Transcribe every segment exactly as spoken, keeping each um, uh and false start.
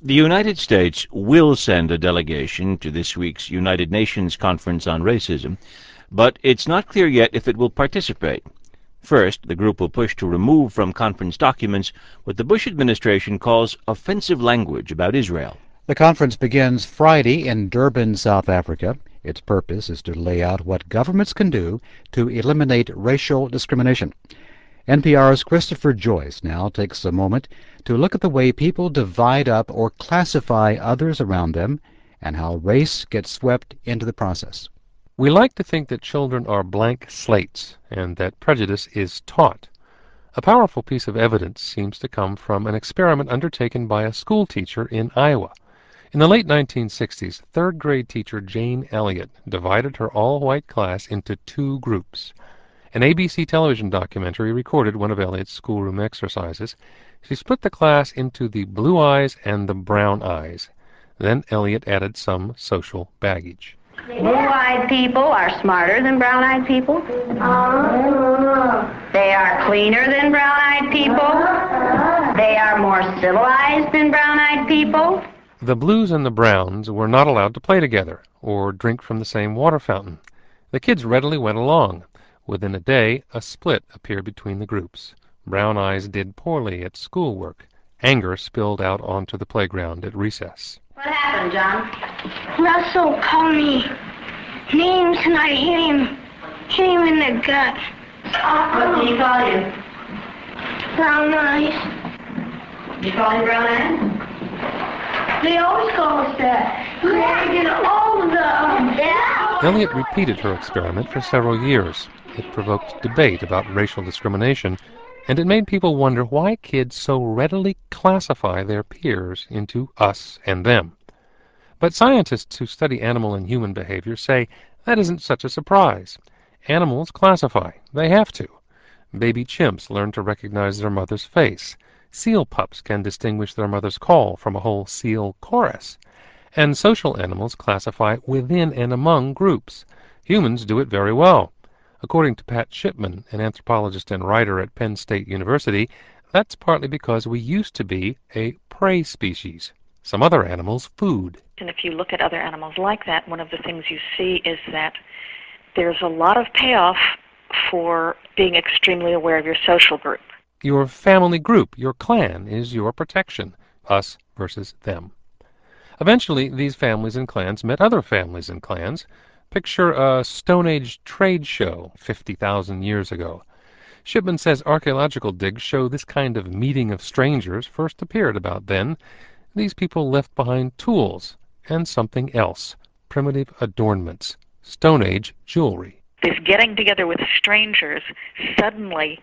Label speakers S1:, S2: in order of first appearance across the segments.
S1: The United States will send a delegation to this week's United Nations Conference on Racism, but it's not clear yet if it will participate. First, the group will push to remove from conference documents what the Bush administration calls offensive language about Israel.
S2: The conference begins Friday in Durban, South Africa. Its purpose is to lay out what governments can do to eliminate racial discrimination. N P R's Christopher Joyce now takes a moment to look at the way people divide up or classify others around them and how race gets swept into the process.
S3: We like to think that children are blank slates and that prejudice is taught. A powerful piece of evidence seems to come from an experiment undertaken by a school teacher in Iowa. In the late nineteen sixties, third-grade teacher Jane Elliott divided her all-white class into two groups. An A B C television documentary recorded one of Elliott's schoolroom exercises. She split the class into the blue eyes and the brown eyes. Then Elliott added some social baggage.
S4: Blue-eyed people are smarter than brown-eyed people. They are cleaner than brown-eyed people. They are more civilized than brown-eyed people.
S3: The blues and the browns were not allowed to play together or drink from the same water fountain. The kids readily went along. Within a day, a split appeared between the groups. Brown eyes did poorly at schoolwork. Anger spilled out onto the playground at recess.
S4: What happened, John?
S5: Russell called me names and I hit him. Hit him in the gut.
S4: What did he call you?
S5: Brown eyes.
S4: Did you call him brown eyes?
S5: They always call us that. Yeah, get all of them. Yeah.
S3: Elliott repeated her experiment for several years. It provoked debate about racial discrimination, and it made people wonder why kids so readily classify their peers into us and them. But scientists who study animal and human behavior say that isn't such a surprise. Animals classify. They have to. Baby chimps learn to recognize their mother's face. Seal pups can distinguish their mother's call from a whole seal chorus. And social animals classify within and among groups. Humans do it very well. According to Pat Shipman, an anthropologist and writer at Penn State University, that's partly because we used to be a prey species. Some other animals, food.
S6: And if you look at other animals like that, one of the things you see is that there's a lot of payoff for being extremely aware of your social group.
S3: Your family group, your clan, is your protection. Us versus them. Eventually, these families and clans met other families and clans. Picture a Stone Age trade show fifty thousand years ago. Shipman says archaeological digs show this kind of meeting of strangers first appeared about then. These people left behind tools and something else, primitive adornments, Stone Age jewelry.
S6: This getting together with strangers suddenly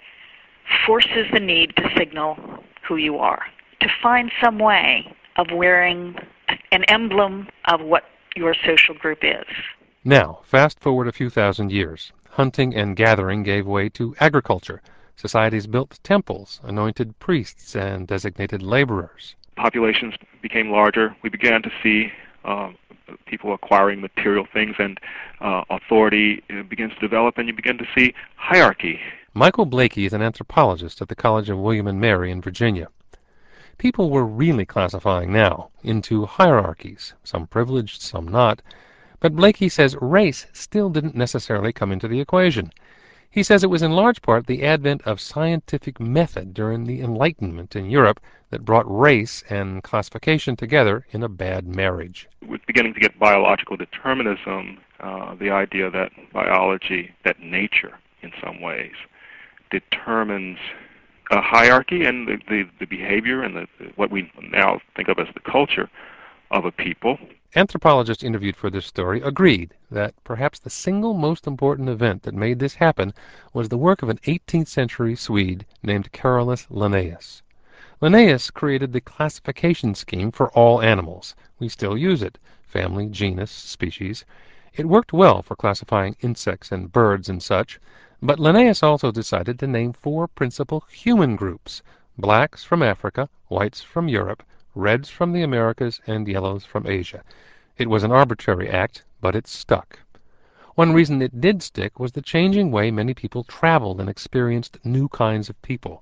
S6: forces the need to signal who you are, to find some way of wearing an emblem of what your social group is.
S3: Now, fast forward a few thousand years. Hunting and gathering gave way to agriculture. Societies built temples, anointed priests, and designated laborers.
S7: Populations became larger. We began to see uh, people acquiring material things, and uh, authority begins to develop, and you begin to see hierarchy.
S3: Michael Blakey is an anthropologist at the College of William and Mary in Virginia. People were really classifying now into hierarchies, some privileged, some not. But Blakey says race still didn't necessarily come into the equation. He says it was in large part the advent of scientific method during the Enlightenment in Europe that brought race and classification together in a bad marriage.
S7: We're beginning to get biological determinism, uh, the idea that biology, that nature in some ways, determines a hierarchy and the, the, the behavior and the, what we now think of as the culture of a people.
S3: Anthropologists interviewed for this story agreed that perhaps the single most important event that made this happen was the work of an eighteenth century Swede named Carolus Linnaeus. Linnaeus created the classification scheme for all animals. We still use it, family, genus, species. It worked well for classifying insects and birds and such, but Linnaeus also decided to name four principal human groups: blacks from Africa, whites from Europe, reds from the Americas, and yellows from Asia. It was an arbitrary act, but it stuck. One reason it did stick was the changing way many people traveled and experienced new kinds of people.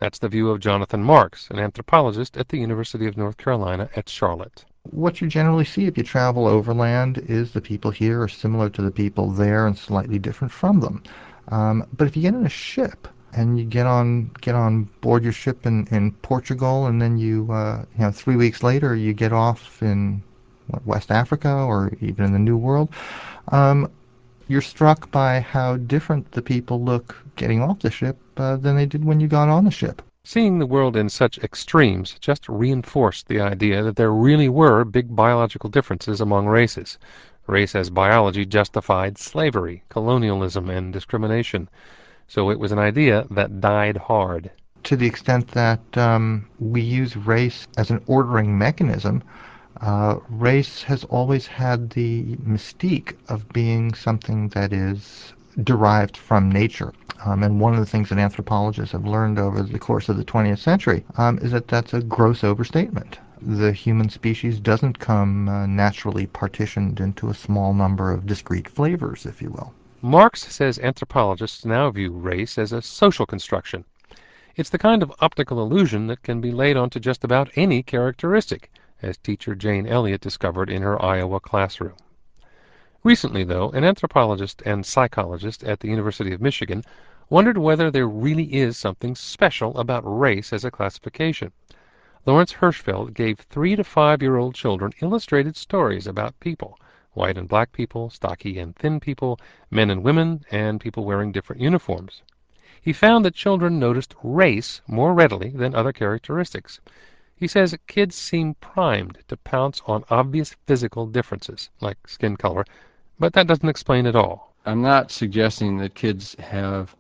S3: That's the view of Jonathan Marks, an anthropologist at the University of North Carolina at Charlotte.
S8: What you generally see if you travel overland is the people here are similar to the people there and slightly different from them. Um, but if you get in a ship and you get on get on board your ship in, in Portugal, and then you uh, you know three weeks later you get off in what, West Africa or even in the New World, um, you're struck by how different the people look getting off the ship uh, than they did when you got on the ship.
S3: Seeing the world in such extremes just reinforced the idea that there really were big biological differences among races. Race as biology justified slavery, colonialism, and discrimination. So it was an idea that died hard.
S8: To the extent that um, we use race as an ordering mechanism, uh, race has always had the mystique of being something that is derived from nature. Um, and one of the things that anthropologists have learned over the course of the twentieth century um, is that that's a gross overstatement. The human species doesn't come uh, naturally partitioned into a small number of discrete flavors, if you will.
S3: Marx says anthropologists now view race as a social construction. It's the kind of optical illusion that can be laid onto just about any characteristic, as teacher Jane Elliott discovered in her Iowa classroom. Recently, though, an anthropologist and psychologist at the University of Michigan wondered whether there really is something special about race as a classification. Lawrence Hirschfeld gave three to five-year-old children illustrated stories about people, white and black people, stocky and thin people, men and women, and people wearing different uniforms. He found that children noticed race more readily than other characteristics. He says kids seem primed to pounce on obvious physical differences, like skin color, but that doesn't explain it all.
S9: I'm not suggesting that kids have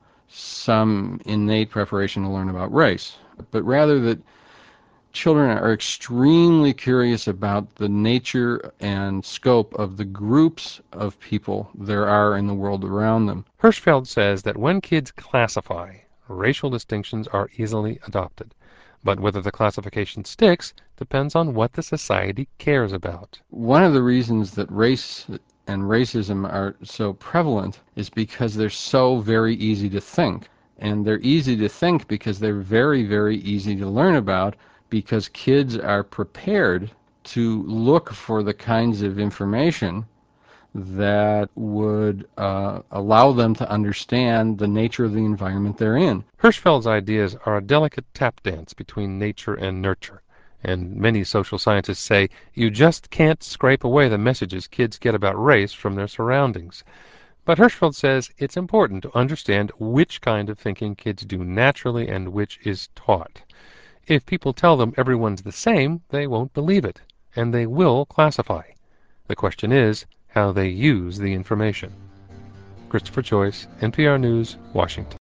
S9: some innate preparation to learn about race, but rather that children are extremely curious about the nature and scope of the groups of people there are in the world around them.
S3: Hirschfeld says that when kids classify, racial distinctions are easily adopted. But whether the classification sticks depends on what the society cares about.
S9: One of the reasons that race and racism are so prevalent is because they're so very easy to think. And they're easy to think because they're very, very easy to learn about, because kids are prepared to look for the kinds of information that would uh, allow them to understand the nature of the environment they're in.
S3: Hirschfeld's ideas are a delicate tap dance between nature and nurture, and many social scientists say you just can't scrape away the messages kids get about race from their surroundings. But Hirschfeld says it's important to understand which kind of thinking kids do naturally and which is taught. If people tell them everyone's the same, they won't believe it, and they will classify. The question is how they use the information. Christopher Joyce, N P R News, Washington.